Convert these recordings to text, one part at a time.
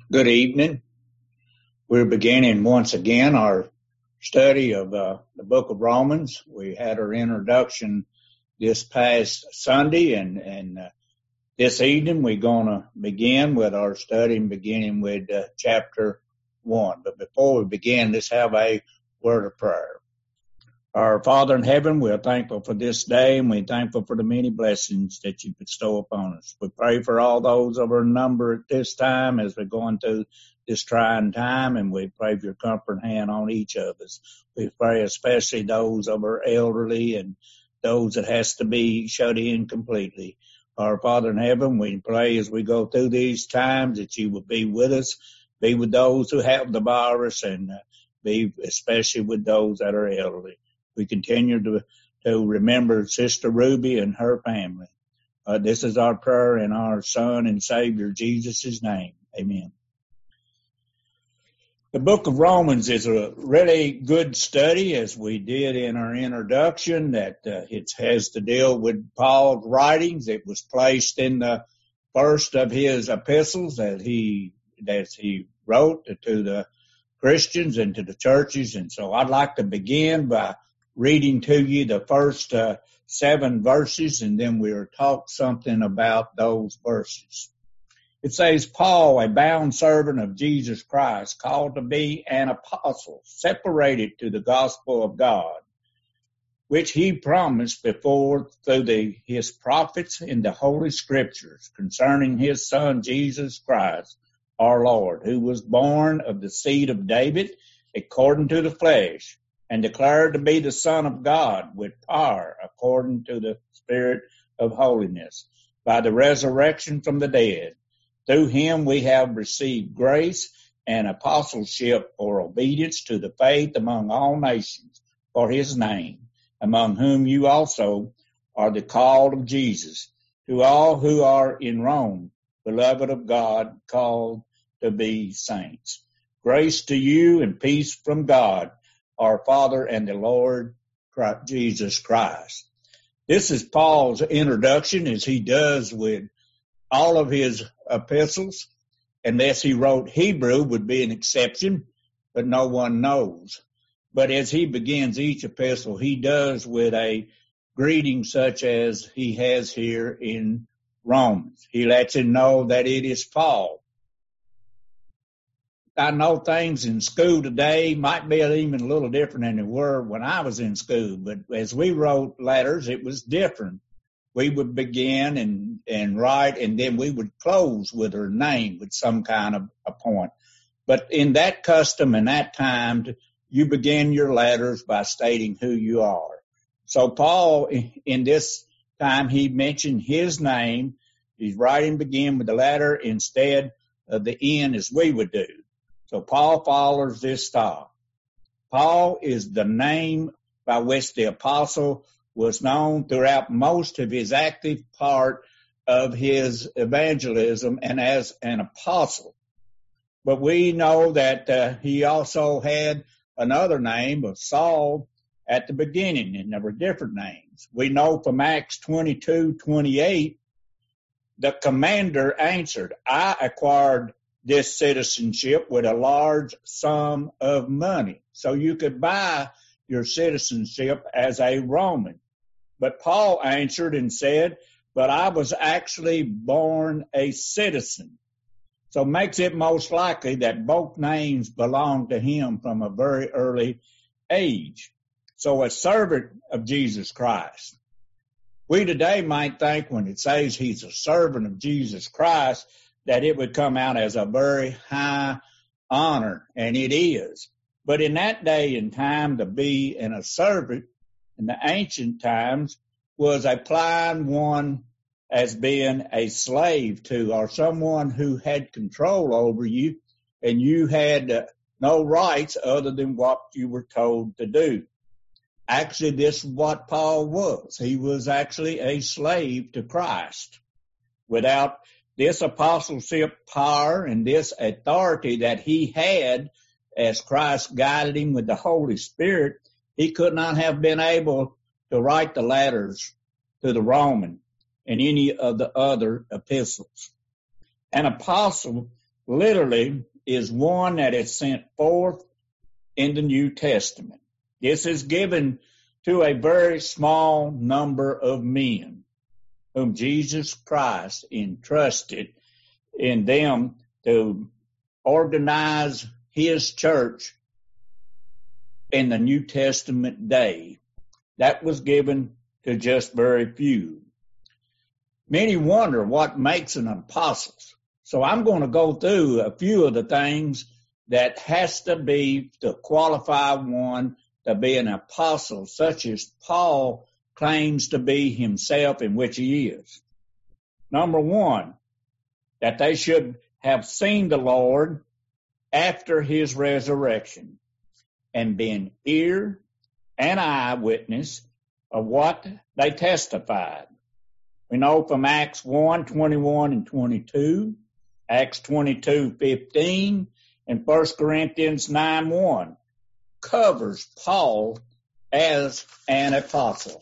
Good evening. We're beginning once again our study of the book of Romans. We had our introduction this past Sunday, and this evening we're going to begin with our study, beginning with chapter 1. But before we begin, let's have a word of prayer. Our Father in heaven, we're thankful for this day, and we're thankful for the many blessings that you bestow upon us. We pray for all those of our number at this time as we're going through this trying time, and we pray for your comfort hand on each of us. We pray especially those of our elderly and those that has to be shut in completely. Our Father in heaven, we pray as we go through these times that you will be with us, be with those who have the virus, and be especially with those that are elderly. We continue to remember Sister Ruby and her family. This is our prayer in our Son and Savior Jesus' name. Amen. The book of Romans is a really good study, as we did in our introduction, that it has to deal with Paul's writings. It was placed in the first of his epistles that he wrote to the Christians and to the churches. And so I'd like to begin by reading to you the first 7 verses, and then we'll talk something about those verses. It says, Paul, a bound servant of Jesus Christ, called to be an apostle, separated to the gospel of God, which he promised before through his prophets in the Holy Scriptures concerning his Son Jesus Christ, our Lord, who was born of the seed of David according to the flesh, and declared to be the Son of God with power according to the Spirit of holiness, by the resurrection from the dead. Through him we have received grace and apostleship for obedience to the faith among all nations for his name, among whom you also are the called of Jesus. To all who are in Rome, beloved of God, called to be saints. Grace to you and peace from God, our Father and the Lord Jesus Christ. This is Paul's introduction, as he does with all of his epistles, unless he wrote Hebrew would be an exception, but no one knows. But as he begins each epistle, he does with a greeting such as he has here in Romans. He lets him know that it is Paul. I know things in school today might be even a little different than they were when I was in school, but as we wrote letters, it was different. We would begin and write, and then we would close with our name with some kind of a point. But in that custom and that time, you begin your letters by stating who you are. So Paul, in this time, he mentioned his name. He's writing begin with the letter instead of the N as we would do. So Paul follows this style. Paul is the name by which the apostle was known throughout most of his active part of his evangelism and as an apostle. But we know that he also had another name of Saul at the beginning, and there were different names. We know from Acts 22:28, the commander answered, I acquired this citizenship with a large sum of money. So you could buy your citizenship as a Roman. But Paul answered and said, but I was actually born a citizen. So it makes it most likely that both names belong to him from a very early age. So a servant of Jesus Christ. We today might think when it says he's a servant of Jesus Christ, that it would come out as a very high honor, and it is. But in that day and time, to be a servant in the ancient times was applying one as being a slave to, or someone who had control over you, and you had no rights other than what you were told to do. Actually, this is what Paul was. He was actually a slave to Christ. Without this apostleship power and this authority that he had as Christ guided him with the Holy Spirit, he could not have been able to write the letters to the Roman and any of the other epistles. An apostle literally is one that is sent forth in the New Testament. This is given to a very small number of men whom Jesus Christ entrusted in them to organize his church in the New Testament day. That was given to just very few. Many wonder what makes an apostle. So I'm going to go through a few of the things that has to be to qualify one to be an apostle, such as Paul claims to be himself, in which he is. Number one, that they should have seen the Lord after his resurrection and been ear and eye witness of what they testified. We know from Acts 1:21 and 22, Acts 22:15, and 1 Corinthians 9:1 covers Paul as an apostle.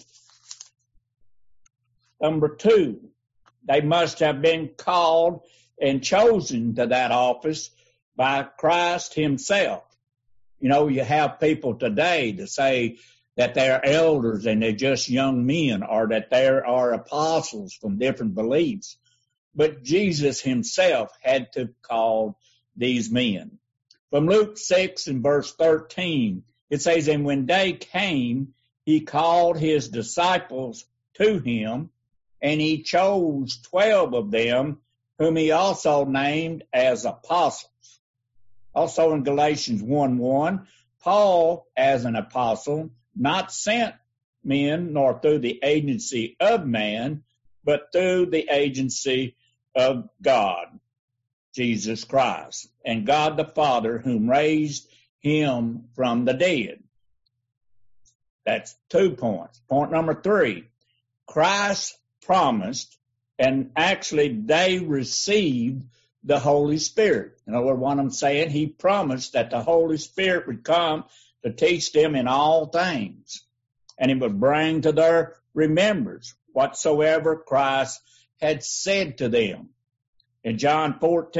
Number two, they must have been called and chosen to that office by Christ himself. You know, you have people today to say that they're elders and they're just young men, or that there are apostles from different beliefs. But Jesus himself had to call these men. From Luke 6 and verse 13, it says, "And when day came, he called his disciples to him, and he chose 12 of them, whom he also named as apostles." Also in Galatians 1:1, Paul, as an apostle, not sent men nor through the agency of man, but through the agency of God, Jesus Christ, and God the Father, whom raised him from the dead. That's 2 points. Point number 3, Christ promised, and actually they received the Holy Spirit. In other words, what I'm saying, he promised that the Holy Spirit would come to teach them in all things, and he would bring to their remembrance whatsoever Christ had said to them. In John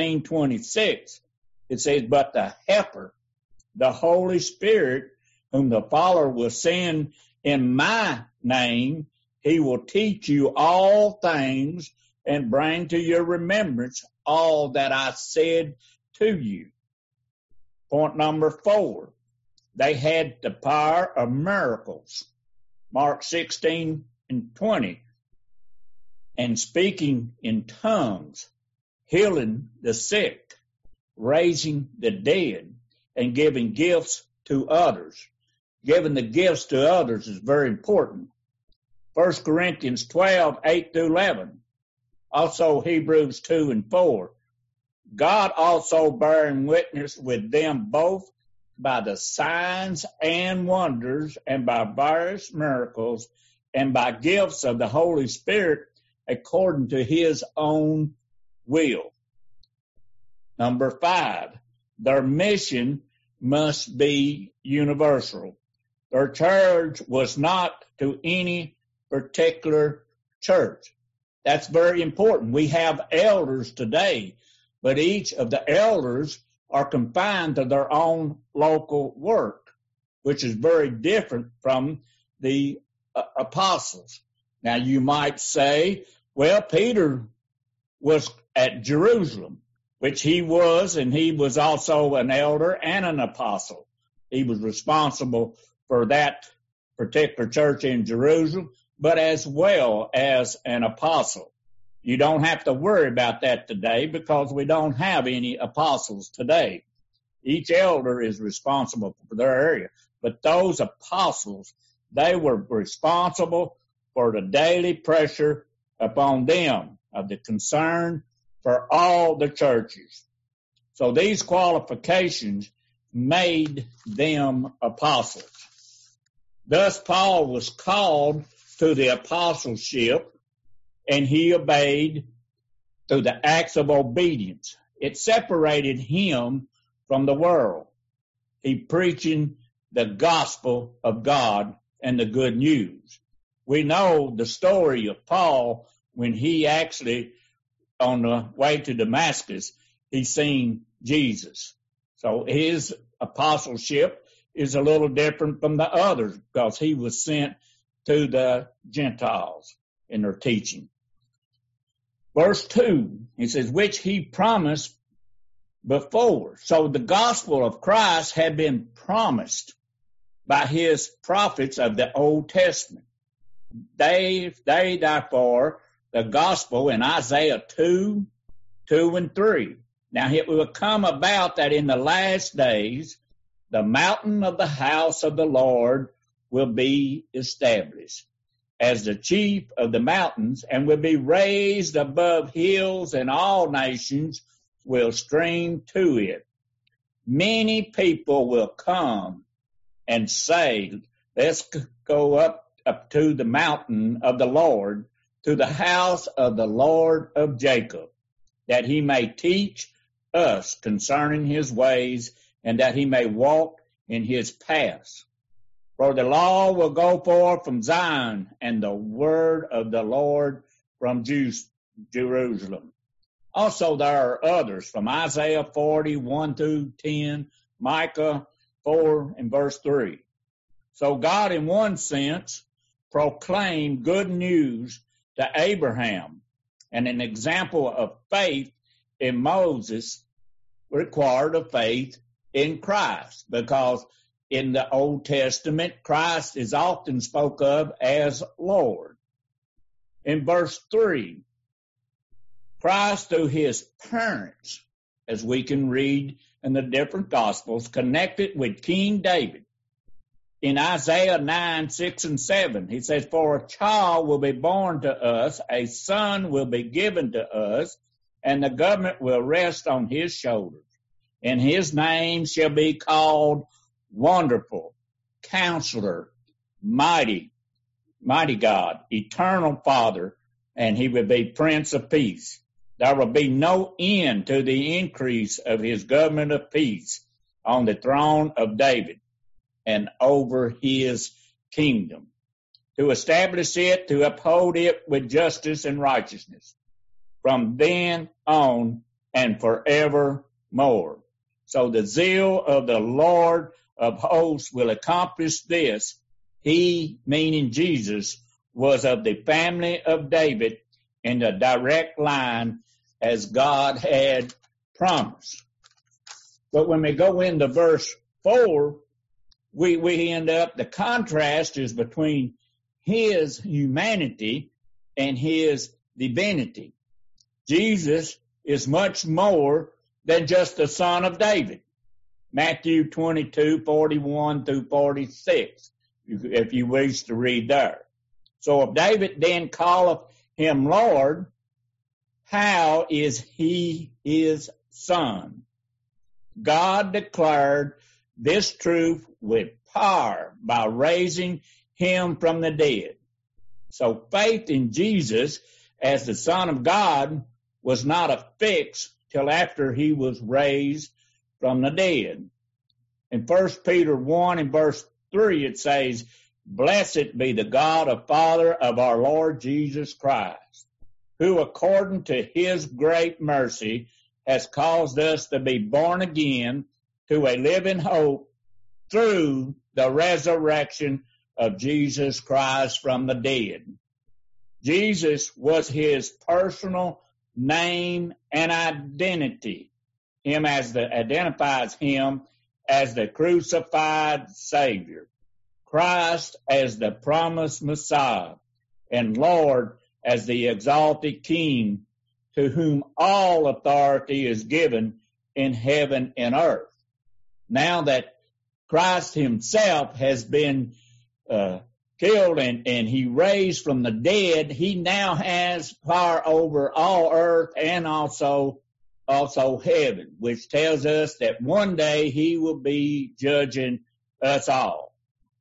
14:26, it says, "But the Helper, the Holy Spirit, whom the Father will send in my name, he will teach you all things and bring to your remembrance all that I said to you." Point number 4, they had the power of miracles. Mark 16 and 20, "And speaking in tongues, healing the sick, raising the dead, and giving gifts to others." Giving the gifts to others is very important. 1 Corinthians 12:8-11. Also Hebrews 2 and 4. "God also bearing witness with them both by the signs and wonders, and by various miracles, and by gifts of the Holy Spirit, according to his own will." Number 5, their mission must be universal. Their charge was not to any particular church. That's very important. We have elders today, but each of the elders are confined to their own local work, which is very different from the apostles. Now you might say, well, Peter was at Jerusalem, which he was, and he was also an elder and an apostle. He was responsible for that particular church in Jerusalem, but as well as an apostle. You don't have to worry about that today because we don't have any apostles today. Each elder is responsible for their area. But those apostles, they were responsible for the daily pressure upon them of the concern for all the churches. So these qualifications made them apostles. Thus Paul was called to the apostleship, and he obeyed through the acts of obedience. It separated him from the world. He preaching the gospel of God and the good news. We know the story of Paul when he actually, on the way to Damascus, he seen Jesus. So his apostleship is a little different from the others because he was sent to the Gentiles in their teaching. Verse 2, he says, which he promised before. So the gospel of Christ had been promised by his prophets of the Old Testament. They therefore, the gospel in Isaiah 2 and 3. Now it will come about that in the last days, the mountain of the house of the Lord will be established as the chief of the mountains, and will be raised above hills, and all nations will stream to it. Many people will come and say, let's go up to the mountain of the Lord, to the house of the Lord of Jacob, that he may teach us concerning his ways, and that he may walk in his paths. For the law will go forth from Zion, and the word of the Lord from Jerusalem. Also there are others from Isaiah 40, 1 through 10, Micah 4 and verse 3. So God, in one sense, proclaimed good news to Abraham, and an example of faith in Moses required a faith in Christ, because in the Old Testament, Christ is often spoke of as Lord. In verse 3, Christ through his parents, as we can read in the different Gospels, connected with King David. In Isaiah 9, 6 and 7, he says, for a child will be born to us, a son will be given to us, and the government will rest on his shoulders. And his name shall be called Wonderful, Counselor, Mighty God, Eternal Father, and he will be Prince of Peace. There will be no end to the increase of his government of peace on the throne of David and over his kingdom, to establish it, to uphold it with justice and righteousness, from then on and forevermore. So the zeal of the Lord of hosts will accomplish this. He, meaning Jesus, was of the family of David in the direct line as God had promised. But when we go into verse 4, we end up, the contrast is between his humanity and his divinity. Jesus is much more than just the son of David. Matthew 22, 41 through 46, if you wish to read there. So if David then calleth him Lord, how is he his son? God declared this truth with power by raising him from the dead. So faith in Jesus as the Son of God was not a fix till after he was raised from the dead. In 1 Peter 1 and verse 3 it says, blessed be the God and Father of our Lord Jesus Christ, who according to his great mercy has caused us to be born again to a living hope through the resurrection of Jesus Christ from the dead. Jesus was his personal name and identity. Identifies him as the crucified Savior, Christ as the promised Messiah, and Lord as the exalted King, to whom all authority is given in heaven and earth. Now that Christ himself has been killed and he raised from the dead, he now has power over all earth and also heaven, which tells us that one day he will be judging us all.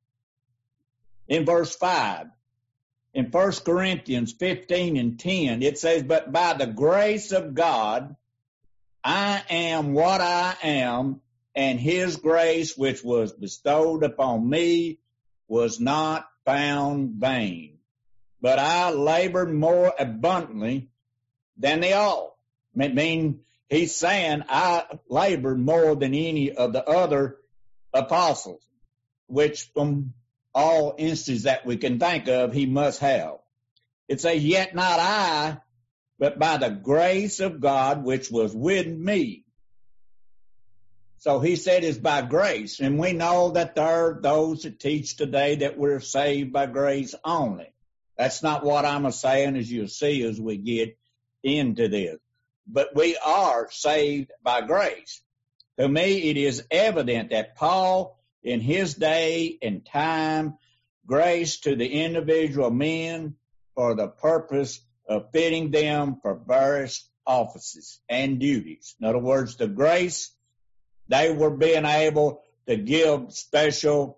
In verse 5, in 1 Corinthians 15 and 10, it says, but by the grace of God, I am what I am, and his grace which was bestowed upon me was not found vain. But I labored more abundantly than they all. I mean, he's saying, I labored more than any of the other apostles, which from all instances that we can think of, he must have. It says, yet not I, but by the grace of God, which was with me. So he said it's by grace. And we know that there are those that teach today that we're saved by grace only. That's not what I'm saying, as you'll see as we get into this. But we are saved by grace. To me, it is evident that Paul, in his day and time, graced to the individual men for the purpose of fitting them for various offices and duties. In other words, the grace, they were being able to give special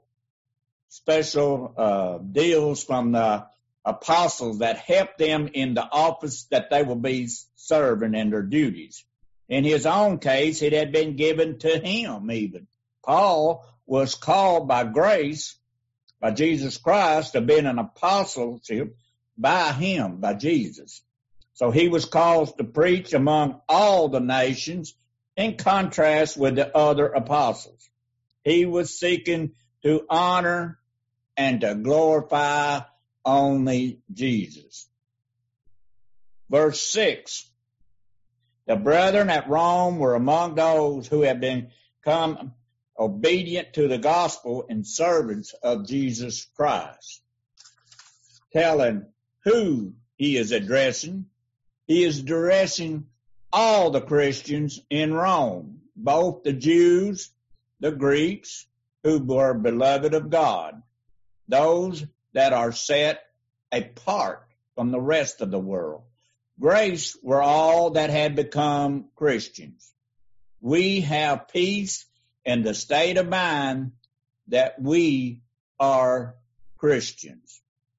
deals from the apostles that helped them in the office that they will be serving in their duties. In his own case, it had been given to him even. Paul was called by grace, by Jesus Christ, to be an apostleship by him, by Jesus. So he was called to preach among all the nations, in contrast with the other apostles. He was seeking to honor and to glorify only Jesus. Verse 6, the brethren at Rome were among those who had become obedient to the gospel and servants of Jesus Christ. Telling who he is addressing. He is addressing all the Christians in Rome, both the Jews, the Greeks, who were beloved of God, those that are set apart from the rest of the world. Grace were all that had become Christians. We have peace in the state of mind that we are Christians.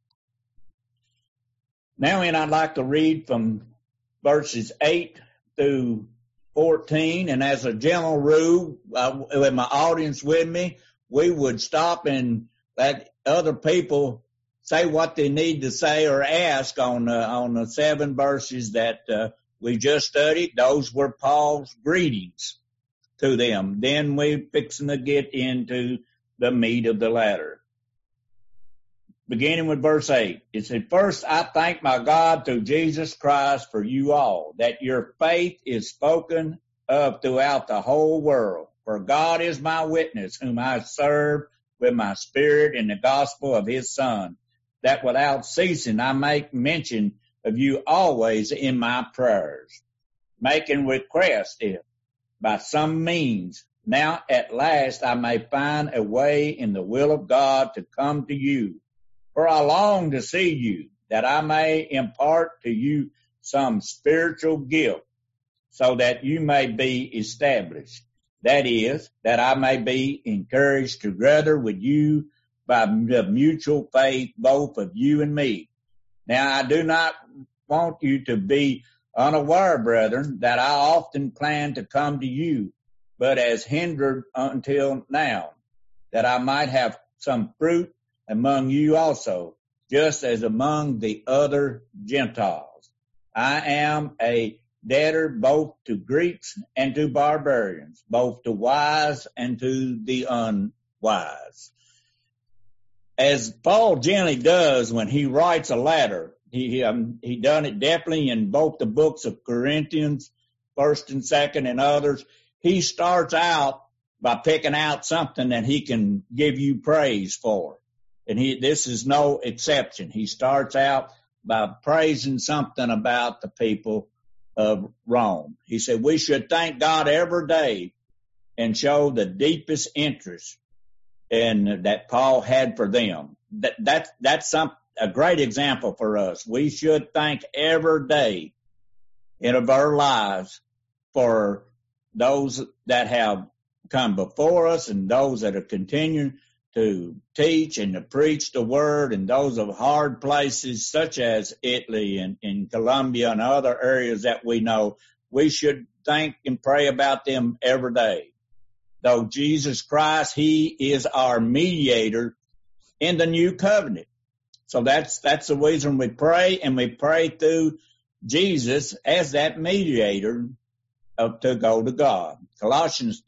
Now, and I'd like to read from verses 8 through 14, and as a general rule, with my audience with me, we would stop and let other people say what they need to say or ask on the 7 verses that we just studied. Those were Paul's greetings to them. Then we fixing to get into the meat of the letter. Beginning with verse 8, it said, first I thank my God through Jesus Christ for you all, that your faith is spoken of throughout the whole world. For God is my witness, whom I serve with my spirit in the gospel of his Son, that without ceasing I make mention of you always in my prayers, making request if by some means now at last I may find a way in the will of God to come to you. For I long to see you, that I may impart to you some spiritual gift, so that you may be established. That is, that I may be encouraged together with you by the mutual faith, both of you and me. Now I do not want you to be unaware, brethren, that I often planned to come to you, but as hindered until now, that I might have some fruit among you also, just as among the other Gentiles. I am a debtor both to Greeks and to barbarians, both to wise and to the unwise. As Paul generally does when he writes a letter, he done it definitely in both the books of Corinthians, 1st and 2nd and others. He starts out by picking out something that he can give you praise for. And this is no exception. He starts out by praising something about the people of Rome. He said, we should thank God every day and show the deepest interest that Paul had for them. That's a great example for us. We should thank every day of our lives for those that have come before us and those that are continuing to teach and to preach the word, and those of hard places such as Italy and Colombia and other areas that we know. We should thank and pray about them every day. Though Jesus Christ, he is our mediator in the new covenant. So that's the reason we pray, and we pray through Jesus as that mediator to go to God. Colossians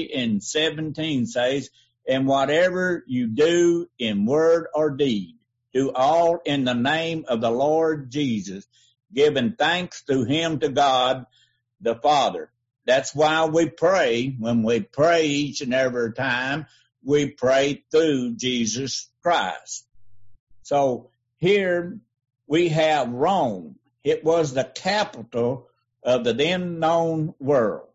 3:17 says, and whatever you do in word or deed, do all in the name of the Lord Jesus, giving thanks to him to God the Father. That's why we pray. When we pray each and every time, we pray through Jesus Christ. So here we have Rome. It was the capital of the then known world.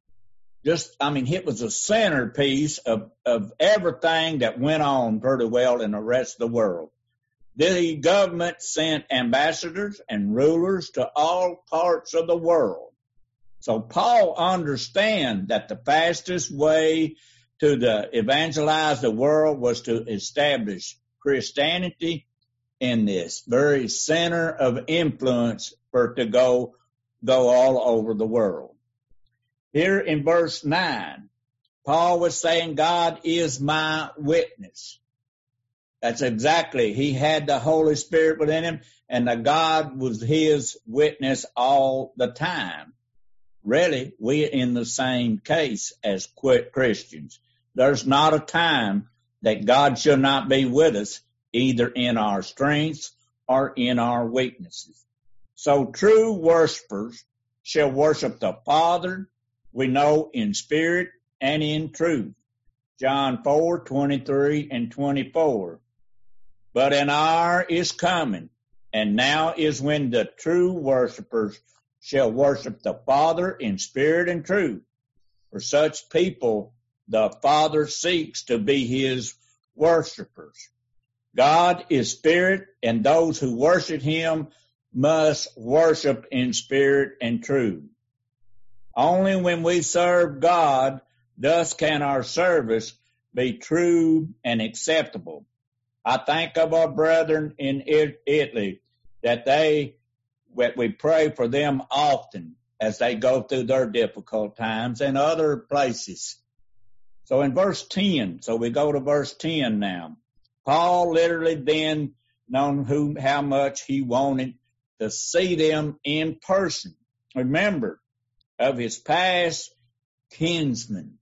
It was a centerpiece of everything that went on pretty well in the rest of the world. The government sent ambassadors and rulers to all parts of the world. So Paul understands that the fastest way to evangelize the world was to establish Christianity in this very center of influence for it to go all over the world. Here in verse 9, Paul was saying, God is my witness. That's exactly, he had the Holy Spirit within him, and the God was his witness all the time. Really, we're in the same case as Christians. There's not a time that God shall not be with us, either in our strengths or in our weaknesses. So true worshipers shall worship the Father, we know, in spirit and in truth. John 4:23 and 24. But an hour is coming, and now is when the true worshipers shall worship the Father in spirit and truth. For such people, the Father seeks to be his worshipers. God is spirit, and those who worship him must worship in spirit and truth. Only when we serve God, thus can our service be true and acceptable. I think of our brethren in Italy that we pray for them often as they go through their difficult times, and other places. So in verse 10, so we go to verse 10 now. Paul literally then known how much he wanted to see them in person. Remember, of his past kinsmen.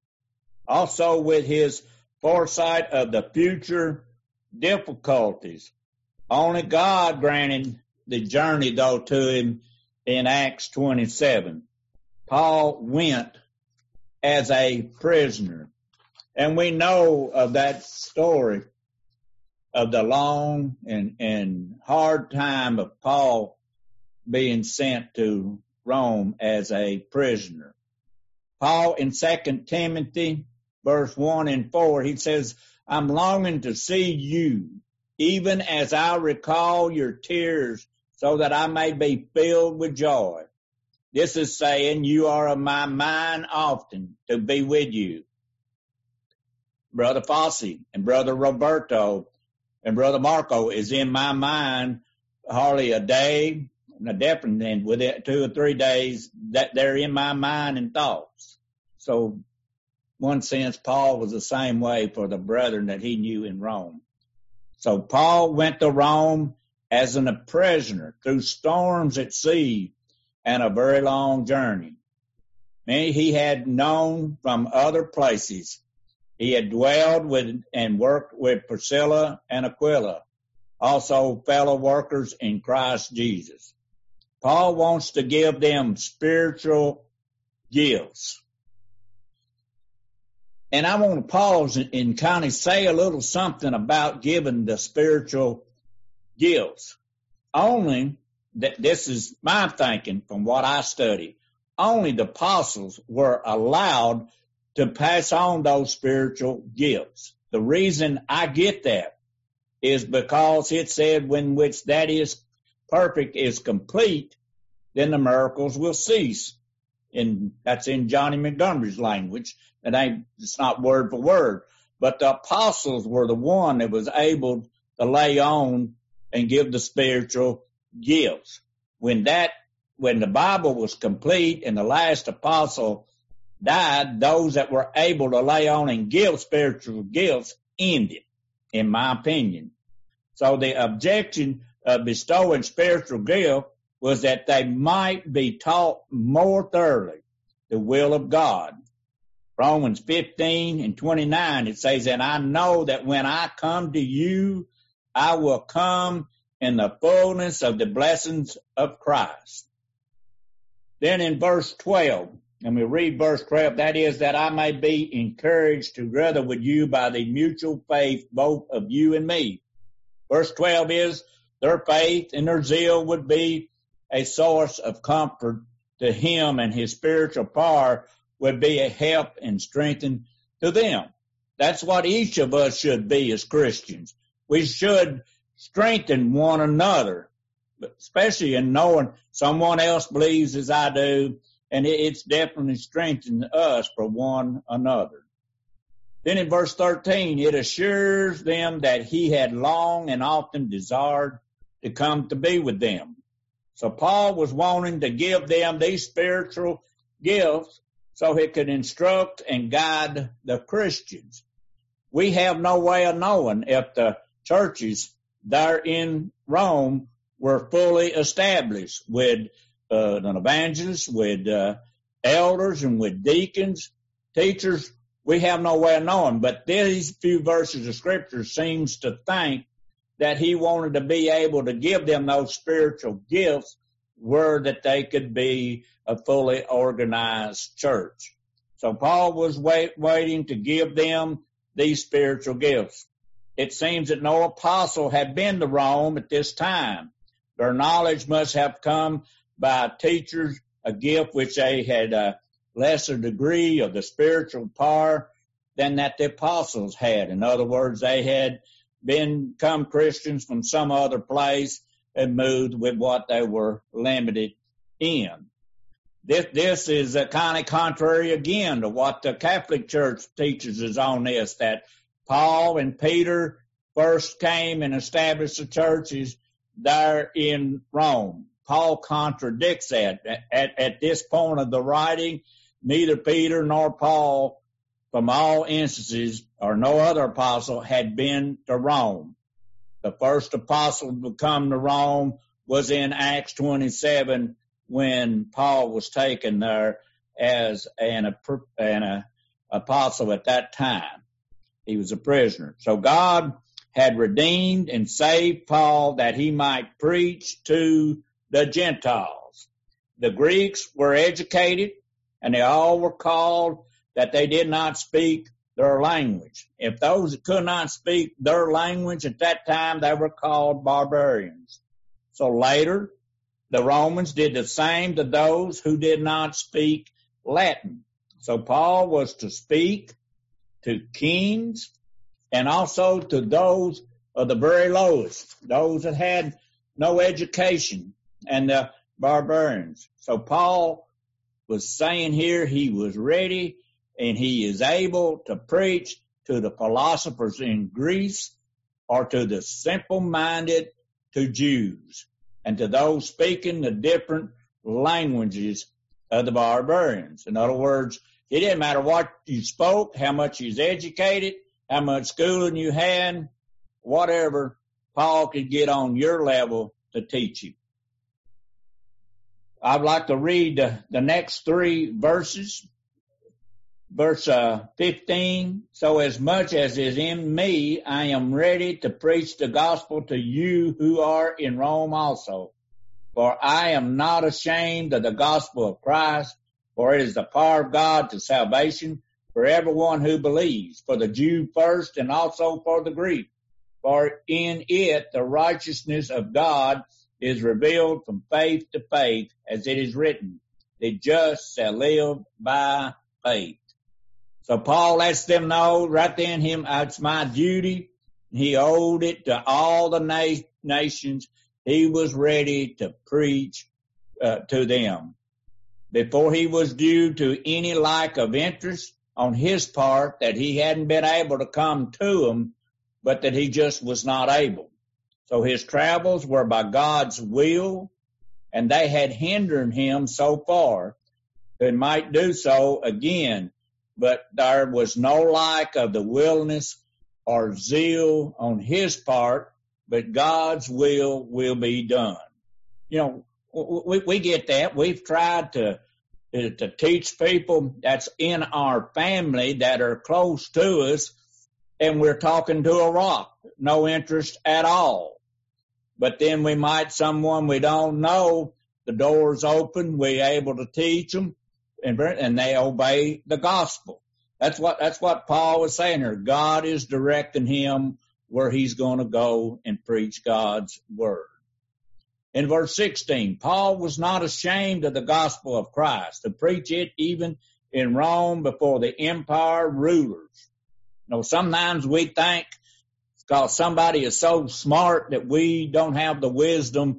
Also with his foresight of the future difficulties. Only God granted the journey, though, to him in Acts 27. Paul went as a prisoner. And we know of that story of the long and hard time of Paul being sent to Rome as a prisoner. Paul in 2 Timothy verse 1 and 4, he says, I'm longing to see you, even as I recall your tears, so that I may be filled with joy. This is saying you are of my mind often to be with you. Brother Fossey and Brother Roberto and Brother Marco is in my mind hardly a day, definitely within 2 or 3 days that they're in my mind and thoughts. So one sense, Paul was the same way for the brethren that he knew in Rome. So Paul went to Rome as a prisoner through storms at sea and a very long journey. Many he had known from other places. He had dwelled with and worked with Priscilla and Aquila, also fellow workers in Christ Jesus. Paul wants to give them spiritual gifts. And I want to pause and kind of say a little something about giving the spiritual gifts. Only, this is my thinking from what I studied, only the apostles were allowed to pass on those spiritual gifts. The reason I get that is because it said when which that is perfect is complete, then the miracles will cease. And that's in Johnny Montgomery's language. It's not word for word. But the apostles were the one that was able to lay on and give the spiritual gifts. When the Bible was complete and the last apostle died, those that were able to lay on and give spiritual gifts ended, in my opinion. So the objection of bestowing spiritual gift was that they might be taught more thoroughly. the will of God. Romans 15:29, it says, and I know that when I come to you, I will come in the fullness of the blessings of Christ. Then in verse 12, and we read verse 12, that is, that I may be encouraged together with you by the mutual faith, both of you and me. Verse 12 is, their faith and their zeal would be a source of comfort to him, and his spiritual power would be a help and strengthen to them. That's what each of us should be as Christians. We should strengthen one another, especially in knowing someone else believes as I do, and it's definitely strengthening us for one another. Then in verse 13, it assures them that he had long and often desired to come to be with them. So Paul was wanting to give them these spiritual gifts so he could instruct and guide the Christians. We have no way of knowing if the churches there in Rome were fully established with an evangelist, with elders, and with deacons, teachers. We have no way of knowing. But these few verses of Scripture seems to think that he wanted to be able to give them those spiritual gifts were that they could be a fully organized church. So Paul was waiting to give them these spiritual gifts. It seems that no apostle had been to Rome at this time. Their knowledge must have come by teachers, a gift which they had a lesser degree of the spiritual power than that the apostles had. In other words, they had become Christians from some other place and moved with what they were limited in. This is kind of contrary again to what the Catholic Church teaches us on this, that Paul and Peter first came and established the churches there in Rome. Paul contradicts that. At this point of the writing, neither Peter nor Paul, from all instances, or no other apostle, had been to Rome. The first apostle to come to Rome was in Acts 27 when Paul was taken there as an apostle at that time. He was a prisoner. So God had redeemed and saved Paul that he might preach to the Gentiles. The Greeks were educated, and they all were called that they did not speak their language. If those that could not speak their language at that time, they were called barbarians. So later, the Romans did the same to those who did not speak Latin. So Paul was to speak to kings and also to those of the very lowest, those that had no education, and the barbarians. So Paul was saying here he was ready and he is able to preach to the philosophers in Greece, or to the simple-minded, to Jews, and to those speaking the different languages of the barbarians. In other words, it didn't matter what you spoke, how much you was educated, how much schooling you had, whatever, Paul could get on your level to teach you. I'd like to read the next three verses. Verse 15, so as much as is in me, I am ready to preach the gospel to you who are in Rome also. For I am not ashamed of the gospel of Christ, for it is the power of God to salvation for everyone who believes, for the Jew first and also for the Greek. For in it the righteousness of God is revealed from faith to faith, as it is written, the just shall live by faith. So Paul lets them know right then it's my duty. He owed it to all the nations. He was ready to preach to them. Before he was due to any lack of interest on his part that he hadn't been able to come to them, but that he just was not able. So his travels were by God's will, and they had hindered him so far that he might do so again. But there was no lack of the willingness or zeal on his part, but God's will be done. You know, we get that. We've tried to to teach people that's in our family that are close to us, and we're talking to a rock, no interest at all. But then we might, someone we don't know, the door's open, we're able to teach them, and they obey the gospel. That's what Paul was saying here. God is directing him where he's going to go and preach God's word. In verse 16, Paul was not ashamed of the gospel of Christ, to preach it even in Rome before the empire rulers. You know, sometimes we think because somebody is so smart that we don't have the wisdom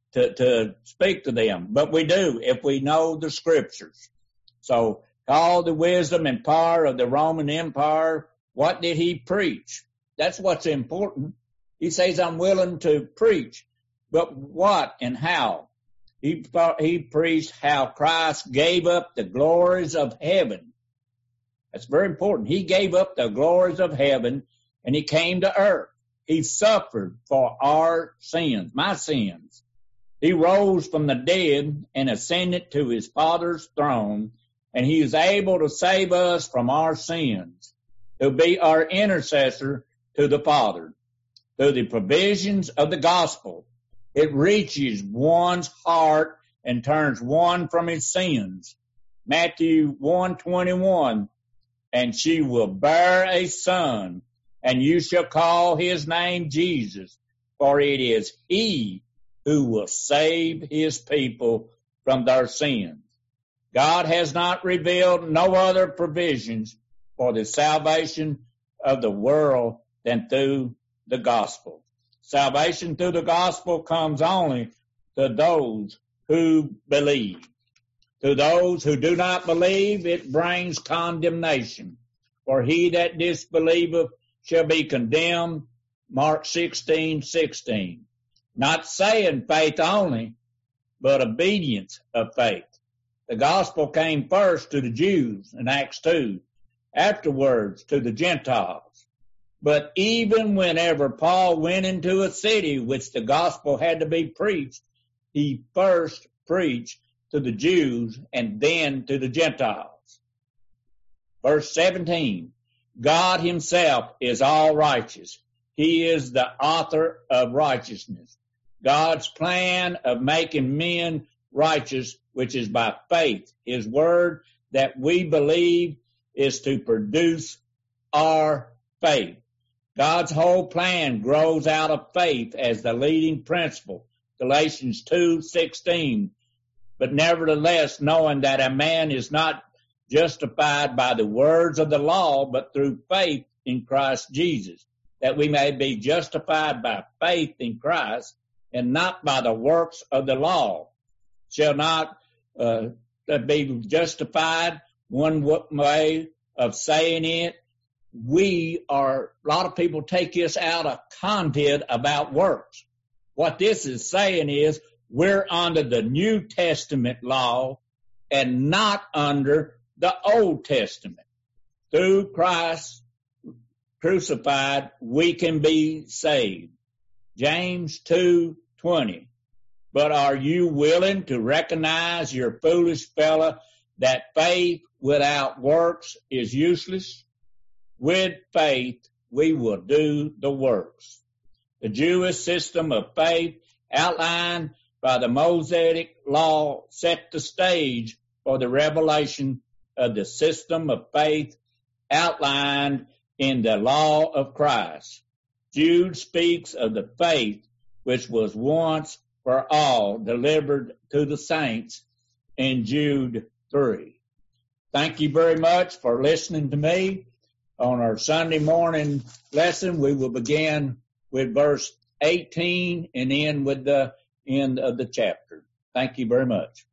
to speak to them. But we do if we know the scriptures. So all the wisdom and power of the Roman Empire, what did he preach? That's what's important. He says, I'm willing to preach. But what and how? He preached how Christ gave up the glories of heaven. That's very important. He gave up the glories of heaven and he came to earth. He suffered for our sins, my sins. He rose from the dead and ascended to his Father's throne, and he is able to save us from our sins, to be our intercessor to the Father. Through the provisions of the gospel, it reaches one's heart and turns one from his sins. Matthew 1:21, and she will bear a son, and you shall call his name Jesus, for it is he who will save his people from their sins. God has not revealed no other provisions for the salvation of the world than through the gospel. Salvation through the gospel comes only to those who believe. To those who do not believe, it brings condemnation. For he that disbelieveth shall be condemned. Mark 16:16. Not saying faith only, but obedience of faith. The gospel came first to the Jews in Acts 2, afterwards to the Gentiles. But even whenever Paul went into a city which the gospel had to be preached, he first preached to the Jews and then to the Gentiles. Verse 17, God himself is all righteous. He is the author of righteousness. God's plan of making men righteous, which is by faith. His word that we believe is to produce our faith. God's whole plan grows out of faith as the leading principle. Galatians 2:16. But nevertheless, knowing that a man is not justified by the words of the law, but through faith in Christ Jesus, that we may be justified by faith in Christ and not by the works of the law. Shall not be justified. One way of saying it, a lot of people take this out of content about works. What this is saying is we're under the New Testament law and not under the Old Testament. Through Christ crucified, we can be saved. James 2:20. But are you willing to recognize, your foolish fellow, that faith without works is useless? With faith, we will do the works. The Jewish system of faith outlined by the Mosaic law set the stage for the revelation of the system of faith outlined in the law of Christ. Jude speaks of the faith which was once for all delivered to the saints in Jude 3. Thank you very much for listening to me. On our Sunday morning lesson, we will begin with verse 18 and end with the end of the chapter. Thank you very much.